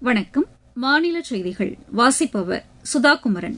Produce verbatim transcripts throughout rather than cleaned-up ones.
வணக்கம். மாநில செய்திகள் வாசிப்பவர் சுதாகுமரன்.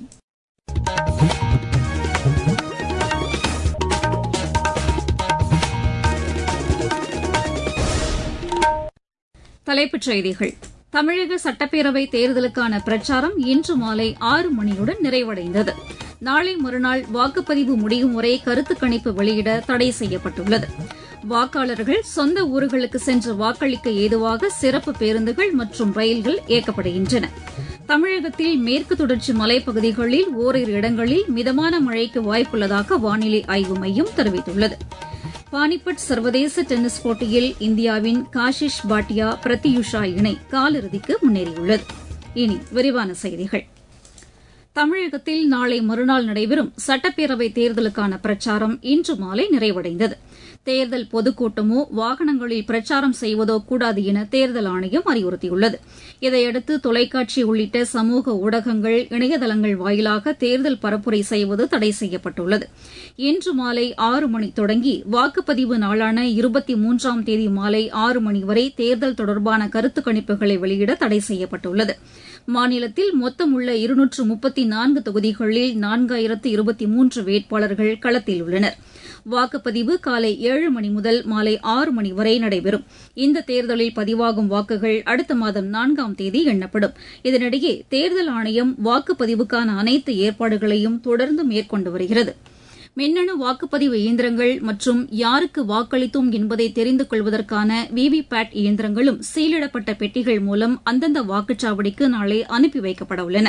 தலைப்புச் செய்திகள். தமிழக சட்டப்பேரவை தேர்தலுக்கான பிரச்சாரம் இன்று மாலை ஆறு மணியுடன் நிறைவடைந்தது. நாளை மறுநாள் வாக்குப்பதிவு முடியும் வரை கருத்து கணிப்பு வெளியிட தடை செய்யப்பட்டுள்ளது. வாக்காளர்கள் சொந்த ஊர்களுக்கு சென்று வாக்களிக்க ஏதுவாக சிறப்பு பேருந்துகள் மற்றும் ரயில்கள் இயக்கப்படுகின்றன. தமிழகத்தில் மேற்கு தொடர்ச்சி மலைப்பகுதிகளில் ஓரிரு இடங்களில் மிதமான மழைக்கு வாய்ப்புள்ளதாக வானிலை ஆய்வு மையம் தெரிவித்துள்ளது. பானிபட் சர்வதேச டென்னிஸ் போட்டியில் இந்தியாவின் காஷிஷ் பாட்டியா பிரத்யூஷா இணை காலிறுதிக்கு முன்னேறியுள்ளது. இனி விரிவான செய்திகள். தமிழகத்தில் நாளை மறுநாள் நடைபெறும் சட்டப்பேரவைத் தேர்தலுக்கான பிரச்சாரம் இன்று மாலை நிறைவடைந்தது. தேர்தல் பொதுக்கூட்டமோ வாகனங்களில் பிரச்சாரம் செய்வதோ கூடாது என தேர்தல் ஆணையம் அறிவுறுத்தியுள்ளது. இதையடுத்து தொலைக்காட்சி உள்ளிட்ட சமூக ஊடகங்கள், இணையதளங்கள் வாயிலாக தேர்தல் பரப்புரை செய்வது தடை செய்யப்பட்டுள்ளது. இன்று மாலை ஆறு மணி தொடங்கி வாக்குப்பதிவு நாளான இருபத்தி மூன்றாம் தேதி மாலை ஆறு மணி வரை தேர்தல் தொடர்பான கருத்து கணிப்புகளை வெளியிட தடை செய்யப்பட்டுள்ளது. மாநிலத்தில் மொத்தம் உள்ள இருநூற்று முப்பத்தி நான்கு தொகுதிகளில் நான்காயிரத்து இருபத்தி மூன்று வேட்பாளர்கள் களத்தில் உள்ளனர். வாக்குப்பதிவு காலை ஏழு மணி முதல் மாலை ஆறு மணி வரை நடைபெறும். இந்த தேர்தலில் பதிவாகும் வாக்குகள் அடுத்த மாதம் நான்காம் தேதி எண்ணப்படும். இதனிடையே தேர்தல் ஆணையம் வாக்குப்பதிவுக்கான அனைத்து ஏற்பாடுகளையும் தொடர்ந்து மேற்கொண்டு வருகிறது. மின்னணு வாக்குப்பதிவு இயந்திரங்கள் மற்றும் யாருக்கு வாக்களித்தோம் என்பதை தெரிந்து கொள்வதற்கான விவிபேட் இயந்திரங்களும் சீலிடப்பட்ட பெட்டிகள் மூலம் அந்தந்த வாக்குச்சாவடிக்கு நாளை அனுப்பி வைக்கப்பட உள்ளன.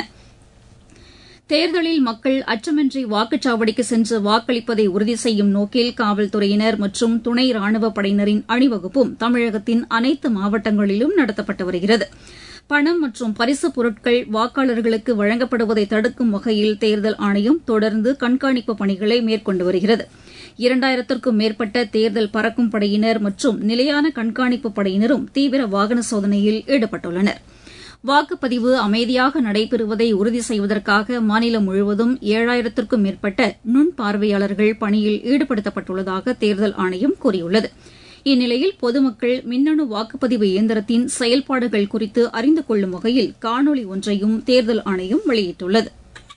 தேர்தலில் மக்கள் அச்சமின்றி வாக்குச்சாவடிக்கு சென்று வாக்களிப்பதை உறுதி செய்யும் நோக்கில் காவல்துறையினர் மற்றும் துணை ராணுவப் படையினரின் அணிவகுப்பும் தமிழகத்தின் அனைத்து மாவட்டங்களிலும் நடத்தப்பட்டு வருகிறது. பணம் மற்றும் பரிசுப் பொருட்கள் வாக்காளர்களுக்கு வழங்கப்படுவதை தடுக்கும் வகையில் தேர்தல் ஆணையம் தொடர்ந்து கண்காணிப்பு பணிகளை மேற்கொண்டு வருகிறது. இரண்டாயிரத்திற்கும் மேற்பட்ட தேர்தல் பறக்கும் படையினர் மற்றும் நிலையான கண்காணிப்பு படையினரும் தீவிர வாகன சோதனையில் ஈடுபட்டுள்ளனர். வாக்குப்பதிவு அமைதியாக நடைபெறுவதை உறுதி செய்வதற்காக மாநிலம் முழுவதும் ஏழாயிரத்திற்கும் மேற்பட்ட நுண் பார்வையாளர்கள் பணியில் ஈடுபடுத்தப்பட்டுள்ளதாக தேர்தல் ஆணையம் கூறியுள்ளது. இந்நிலையில் பொதுமக்கள் மின்னணு வாக்குப்பதிவு இயந்திரத்தின் செயல்பாடுகள் குறித்து அறிந்து கொள்ளும் வகையில் காணொலி ஒன்றையும் தேர்தல் ஆணையம் வெளியிட்டுள்ளது.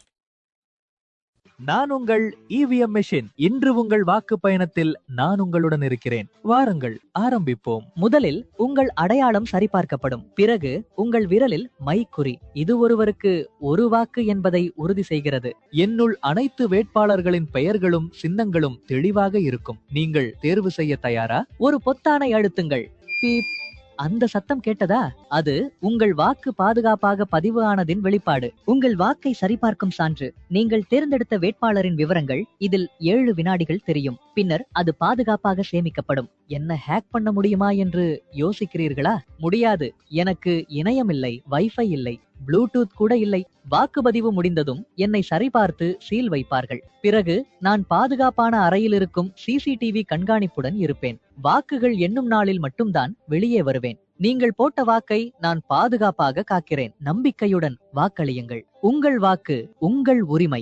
நான் உங்கள் இவிஎம் மெஷின். இன்று உங்கள் வாக்கு பயணத்தில் நான் உங்களுடன் இருக்கிறேன். வாருங்கள், ஆரம்பிப்போம். முதலில் உங்கள் அடையாளம் சரிபார்க்கப்படும். பிறகு உங்கள் விரலில் மை குறி. இது ஒருவருக்கு ஒரு வாக்கு என்பதை உறுதி செய்கிறது. என்னுள் அனைத்து வேட்பாளர்களின் பெயர்களும் சின்னங்களும் தெளிவாக இருக்கும். நீங்கள் தேர்வு செய்ய தயாரா? ஒரு பொத்தானை அழுத்துங்கள். பீப். அந்த சத்தம் கேட்டதா? அது உங்கள் வாக்கு பாதுகாப்பாக பதிவு ஆனதின் வெளிப்பாடு. உங்கள் வாக்கை சரிபார்க்கும் சான்று. நீங்கள் தேர்ந்தெடுத்த வேட்பாளரின் விவரங்கள் இதில் ஏழு வினாடிகள் தெரியும். பின்னர் அது பாதுகாப்பாக சேமிக்கப்படும். என்ன ஹேக் பண்ண முடியுமா என்று யோசிக்கிறீர்களா? முடியாது. எனக்கு இணையம் இல்லை, வைஃபை இல்லை, ப்ளூடூத் கூட இல்லை. வாக்குப்பதிவு முடிந்ததும் என்னை சரிபார்த்து சீல் வைப்பார்கள். பிறகு நான் பாதுகாப்பான அறையில் இருக்கும் சிசிடிவி கண்காணிப்புடன் இருப்பேன். வாக்குகள் எண்ணும் நாளில் மட்டும்தான் வெளியே வருவேன். நீங்கள் போட்ட வாக்கை நான் பாதுகாப்பாக காக்கிறேன். நம்பிக்கையுடன் வாக்களியுங்கள். உங்கள் வாக்கு உங்கள் உரிமை.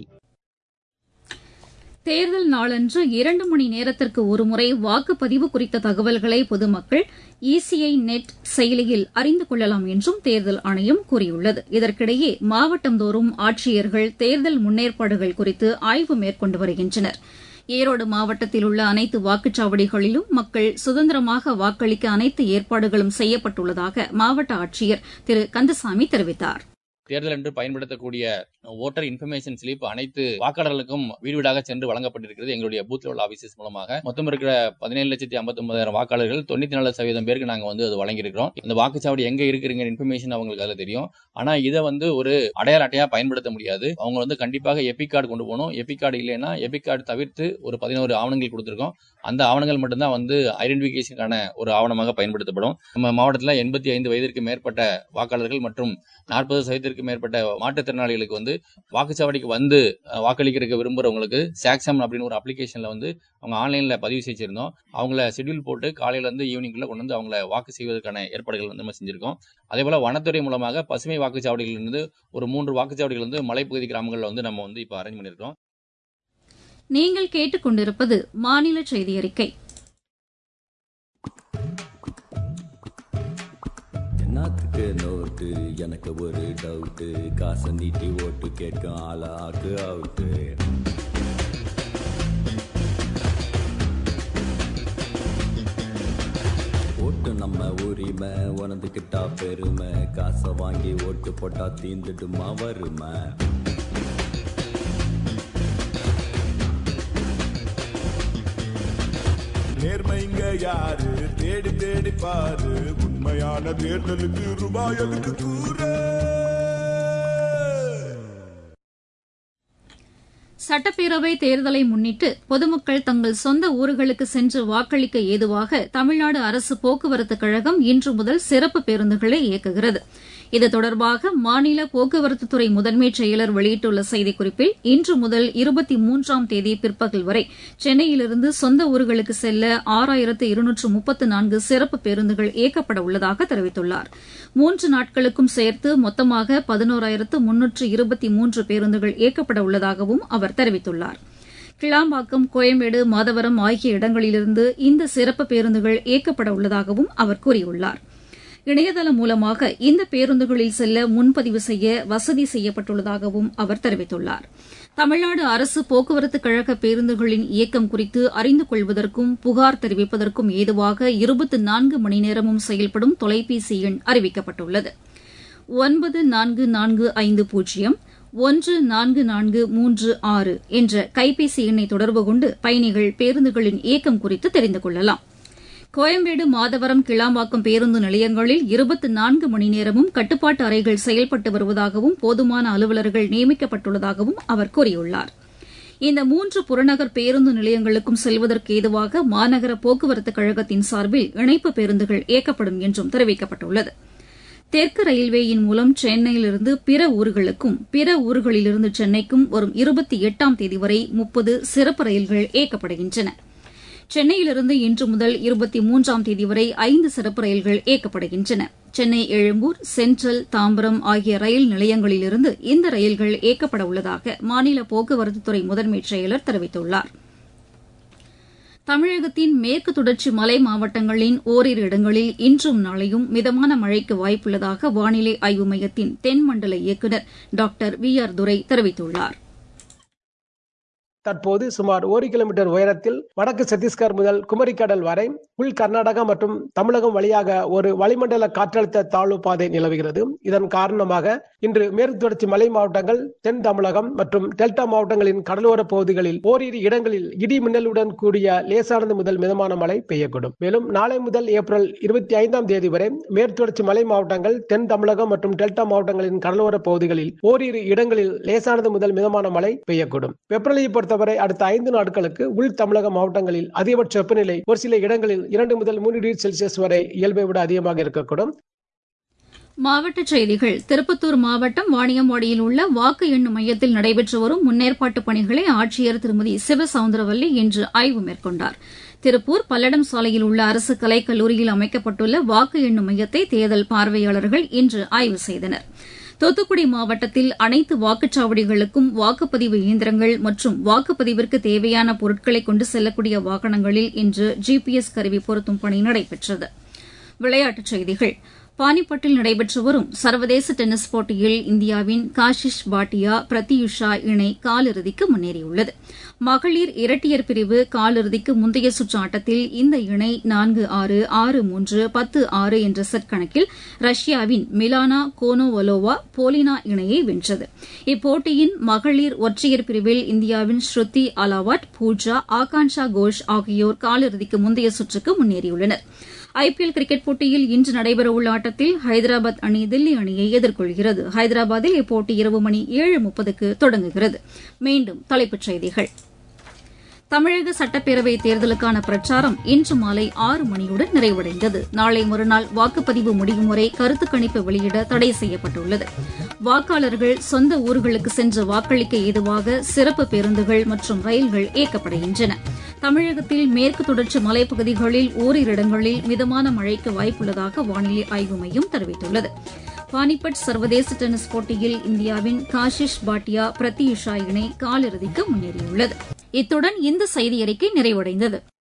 தேர்தல் நாளன்று இரண்டு மணி நேரத்திற்கு ஒருமுறை வாக்குப்பதிவு குறித்த தகவல்களை பொதுமக்கள் இசிஐ நெட் செயலியில் அறிந்து கொள்ளலாம் என்றும் தேர்தல் ஆணையம் கூறியுள்ளது. இதற்கிடையே மாவட்டந்தோறும் ஆட்சியர்கள் தேர்தல் முன்னேற்பாடுகள் குறித்து ஆய்வு மேற்கொண்டு வருகின்றனர். ஈரோடு மாவட்டத்தில் உள்ள அனைத்து வாக்குச்சாவடிகளிலும் மக்கள் சுதந்திரமாக வாக்களிக்க அனைத்து ஏற்பாடுகளும் செய்யப்பட்டுள்ளதாக மாவட்ட ஆட்சியர் திரு கந்தசாமி தெரிவித்தார். தேர்தல் என்று பயன்படுத்தக்கூடிய ஓட்டர் இன்ஃபர்மேஷன் ஸ்லிப் அனைத்து வாக்காளர்களுக்கும் வீடு வீடாக சென்று வழங்கப்பட்டிருக்கிறது. எங்களுடைய பூத் லெவல் ஆபீசஸ் மூலமாக மொத்தம் இருக்கிற பதினேழு லட்சத்தி ஐம்பத்தி ஒன்பதாயிரம் வாக்காளர்கள் தொண்ணூத்தி நாலு சதவீதம் பேருக்கு நாங்க வந்து அது வழங்கியிருக்கிறோம். இந்த வாக்குச்சாவடி எங்க இருக்கிறீங்க இன்ஃபர்மேஷன் அவங்களுக்கு அதுல தெரியும். ஆனா இதை வந்து ஒரு அடையாள அட்டையா பயன்படுத்த முடியாது. அவங்க வந்து கண்டிப்பாக எபிக் கார்டு கொண்டு போகணும். எபிக் கார்டு இல்லைன்னா எபிக் கார்டு தவிர்த்து ஒரு பதினோரு ஆவணங்கள் கொடுத்திருக்கோம். அந்த ஆவணங்கள் மட்டும்தான் வந்து ஐடென்டிபிகேஷனுக்கான ஒரு ஆவணமாக பயன்படுத்தப்படும். நம்ம மாவட்டத்தில் எண்பத்தி ஐந்து வயதிற்கு மேற்பட்ட வாக்காளர்கள் மற்றும் நாற்பது சதவீதத்திற்கு மேற்பட்ட மாற்றுத்திறனாளிகளுக்கு வந்து வாக்குச்சாவடிக்கு வந்து வாக்களிக்கிறதுக்கு விரும்புறவங்களுக்கு சாக்சம் அப்படின்னு ஒரு அப்ளிகேஷன்ல வந்து அவங்க ஆன்லைன்ல பதிவு செஞ்சிருந்தோம். அவங்கள ஷெட்யூல் போட்டு காலையில இருந்து ஈவினிங்குள்ள கொண்டு வந்து அவங்கள வாக்கு செய்வதற்கான ஏற்பாடுகள் வந்து நம்ம செஞ்சிருக்கோம். அதே போல வனத்துறை மூலமாக பசுமை வாக்குச்சாவடிகள் இருந்து ஒரு மூன்று வாக்குச்சாவடிகள் வந்து மலைப்பகுதி கிராமங்களில் வந்து நம்ம வந்து இப்போ அரேஞ்ச் பண்ணியிருக்கோம். நீங்கள் கேட்டுக்கொண்டிருப்பது மாநில செய்தி அறிக்கை. என்னத்துக்கு நோட்டு எனக்கு ஒரு டவுட்டு காசை நீட்டி ஓட்டு கேட்கும் ஆளாக்கு அவுட்டு ஓட்டு நம்ம உரிமை உணர்ந்துக்கிட்டா பெருமை காசை வாங்கி ஓட்டு போட்டா தீந்துடுமா வருமை நேர்மைங்க யாரு தேடி தேடி பாரு உண்மையான தேர்தலுக்கு ரூபாய் எதுக்கு கூற சட்டப்பேரவை தேர்தலை முன்னிட்டு பொதுமக்கள் தங்கள் சொந்த ஊர்களுக்கு சென்று வாக்களிக்க ஏதுவாக தமிழ்நாடு அரசு போக்குவரத்துக் கழகம் இன்று முதல் சிறப்பு பேருந்துகளை இயக்குகிறது. இது தொடர்பாக மாநில போக்குவரத்துத்துறை முதன்மைச் செயலர் வெளியிட்டுள்ள செய்திக்குறிப்பில் இன்று முதல் இருபத்தி மூன்றாம் தேதி பிற்பகல் வரை சென்னையிலிருந்து சொந்த ஊர்களுக்கு செல்ல ஆறாயிரத்து இருநூற்று முப்பத்து நான்கு சிறப்பு பேருந்துகள் இயக்கப்பட உள்ளதாக தெரிவித்துள்ளார். மூன்று நாட்களுக்கும் சேர்த்து மொத்தமாக பதினோராயிரத்து முன்னூற்று இருபத்தி மூன்று பேருந்துகள் இயக்கப்பட உள்ளதாகவும் அவர் தெரிவித்துள்ளார். கிளாம்பாக்கம், கோயம்பேடு, மாதவரம் ஆகிய இடங்களிலிருந்து இந்த சிறப்பு பேருந்துகள் இயக்கப்பட உள்ளதாகவும் அவர் கூறியுள்ளார். இணையதளம் மூலமாக இந்த பேருந்துகளில் செல்ல முன்பதிவு செய்ய வசதி செய்யப்பட்டுள்ளதாகவும் அவர் தெரிவித்துள்ளார். தமிழ்நாடு அரசு போக்குவரத்துக் கழக பேருந்துகளின் இயக்கம் குறித்து அறிந்து கொள்வதற்கும் புகார் தெரிவிப்பதற்கும் ஏதுவாக இருபத்தி நான்கு மணி நேரமும் செயல்படும் தொலைபேசி எண் அறிவிக்கப்பட்டுள்ளது. ஒன்பது நான்கு நான்கு ஐந்து பூஜ்ஜியம் ஒன்று நான்கு நான்கு மூன்று ஆறு என்ற கைபேசி எண்ணை தொடர்பு கொண்டு பயணிகள் பேருந்துகளின் இயக்கம் குறித்து தெரிந்து கொள்ளலாம். கோயம்பேடு, மாதவரம், கிளாம்பாக்கம் பேருந்து நிலையங்களில் இருபத்தி நான்கு மணி நேரமும் கட்டுப்பாட்டு அறைகள் செயல்பட்டு வருவதாகவும் போதுமான அலுவலர்கள் நியமிக்கப்பட்டுள்ளதாகவும் அவர் கூறியுள்ளார். இந்த மூன்று புறநகர் பேருந்து நிலையங்களுக்கும் செல்வதற்கு ஏதுவாக மாநகர போக்குவரத்துக் கழகத்தின் சார்பில் இணைப்பு பேருந்துகள் இயக்கப்படும் என்றும் தெரிவிக்கப்பட்டுள்ளது. தெற்கு ரயில்வேயின் மூலம் சென்னையிலிருந்து பிற ஊர்களுக்கும் பிற ஊர்களிலிருந்து சென்னைக்கும் வரும் இருபத்தி எட்டாம் தேதி வரை முப்பது சிறப்பு ரயில்கள் இயக்கப்படுகின்றன. சென்னையிலிருந்து இன்று முதல் இருபத்தி மூன்றாம் தேதி வரை ஐந்து சிறப்பு ரயில்கள் இயக்கப்படுகின்றன. சென்னை எழும்பூர், சென்ட்ரல், தாம்பரம் ஆகிய ரயில் நிலையங்களிலிருந்து இந்த ரயில்கள் இயக்கப்பட உள்ளதாக மாநில போக்குவரத்துத்துறை முதன்மைச் செயலர் தெரிவித்துள்ளார். தமிழகத்தின் மேற்கு தொடர்ச்சி மலை மாவட்டங்களின் ஓரிரு இடங்களில் இன்றும் நாளையும் மிதமான மழைக்கு வாய்ப்புள்ளதாக வானிலை ஆய்வு மையத்தின் தென்மண்டல இயக்குநர் டாக்டர் வி ஆர் துரை தெரிவித்துள்ளார். தற்போது சுமார் ஒரு கிலோமீட்டர் உயரத்தில் வடக்கு சத்தீஸ்கர் முதல் குமரிக்கடல் வரை உள் கர்நாடகா மற்றும் தமிழகம் வழியாக ஒரு வளிமண்டல காற்றழுத்த தாழ்வு பாதை நிலவுகிறது. இதன் காரணமாக இன்று மேற்கு தொடர்ச்சி மலை மாவட்டங்கள், தென் தமிழகம் மற்றும் டெல்டா மாவட்டங்களின் கடலோர பகுதிகளில் ஓரிரு இடங்களில் இடி மின்னலுடன் கூடிய லேசானது முதல் மிதமான மழை பெய்யக்கூடும். மேலும் நாளை முதல் ஏப்ரல் இருபத்தி ஐந்தாம் தேதி வரை மேற்கு தொடர்ச்சி மலை மாவட்டங்கள், தென் தமிழகம் மற்றும் டெல்டா மாவட்டங்களின் கடலோர பகுதிகளில் ஓரிரு இடங்களில் லேசானது முதல் மிதமான மழை பெய்யக்கூடும். வெப்பநிலையை பொறுத்த வரை அடுத்த ஐந்து நாட்களுக்கு உள் தமிழக மாவட்டங்களில் அதிகபட்ச வெப்பநிலை ஒரு சில இடங்களில் இரண்டு முதல் மூன்று டிகிரி செல்சியஸ் வரை இயல்பை விட அதிகமாக இருக்கக்கூடும். மாவட்டச் செய்திகள். திருப்பத்தூர் மாவட்டம் வாணியம்பாடியில் உள்ள வாக்கு எண்ணும் மையத்தில் நடைபெற்று வரும் முன்னேற்பாட்டுப் பணிகளை ஆட்சியர் திருமதி சிவசவுந்தரவல்லி இன்று ஆய்வு மேற்கொண்டார். திருப்பூர் பல்லடம் சாலையில் உள்ள அரசு கலைக் கல்லூரியில் அமைக்கப்பட்டுள்ள வாக்கு எண்ணும் மையத்தை தேர்தல் பார்வையாளர்கள் இன்று ஆய்வு செய்தனர். தூத்துக்குடி மாவட்டத்தில் அனைத்து வாக்குச்சாவடிகளுக்கும் வாக்குப்பதிவு இயந்திரங்கள் மற்றும் வாக்குப்பதிவிற்கு தேவையான பொருட்களை கொண்டு செல்லக்கூடிய வாகனங்களில் இன்று ஜிபிஎஸ் கருவி பொருத்தும் பணி நடைபெற்றது. விளையாட்டுச் செய்திகள். பானிபட்டில் நடைபெற்று வரும் சர்வதேச டென்னிஸ் போட்டியில் இந்தியாவின் காஷிஷ் பாட்டியா, பிரத்யூஷா இணை காலிறுதிக்கு முன்னேறியுள்ளது. மகளிர் இரட்டையர் பிரிவு காலிறுதிக்கு முந்தைய சுற்று ஆட்டத்தில் இந்த இணை நான்கு ஆறு, ஆறு மூன்று, பத்து ஆறு என்ற செட் கணக்கில் ரஷ்யாவின் மிலானா கோனோவலோவா போலினா இணையை வென்றது. இப்போட்டியின் மகளிர் ஒற்றையர் பிரிவில் இந்தியாவின் ஸ்ருதி அலாவாட், பூஜா, ஆகான்ஷா கோஷ் ஆகியோர் காலிறுதிக்கு முந்தைய சுற்றுக்கு முன்னேறியுள்ளனர். ஐபிஎல் கிரிக்கெட் போட்டியில் இன்று நடைபெறவுள்ள ஆட்டத்தில் ஹைதராபாத் அணி தில்லி அணியை எதிர்கொள்கிறது. ஹைதராபாத்தில் இப்போட்டி இரவு மணி ஏழு முப்பதுக்கு தொடங்குகிறது. மீண்டும் தலைப்புச் செய்திகள். தமிழக சட்டப்பேரவைத் தேர்தலுக்கான பிரச்சாரம் இன்று மாலை ஆறு மணியுடன் நிறைவடைந்தது. நாளை மறுநாள் வாக்குப்பதிவு முடியும் வரை கருத்துக் கணிப்பு வெளியிட தடை செய்யப்பட்டுள்ளது. வாக்காளர்கள் சொந்த ஊர்களுக்கு சென்று வாக்களிக்க ஏதுவாக சிறப்பு பேருந்துகள் மற்றும் ரயில்கள் இயக்கப்படுகின்றன. தமிழகத்தில் மேற்கு தொடர்ச்சி மலைப்பகுதிகளில் ஓரிரு இடங்களில் மிதமான மழைக்கு வாய்ப்புள்ளதாக வானிலை ஆய்வு மையம் தெரிவித்துள்ளது. பானிபட் சர்வதேச டென்னிஸ் போட்டியில் இந்தியாவின் காஷிஷ் பாட்டியா, பிரத்யூஷா இணை காலிறுதிக்கு முன்னேறியுள்ளது. இத்துடன் இந்த செய்தியறிக்கை நிறைவடைந்தது.